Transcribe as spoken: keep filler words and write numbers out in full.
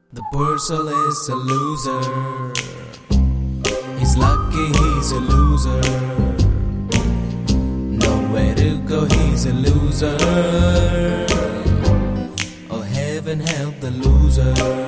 The Purcell is a loser. He's lucky he's a loser. Nowhere to go, he's a loser. Oh, heaven help the loser.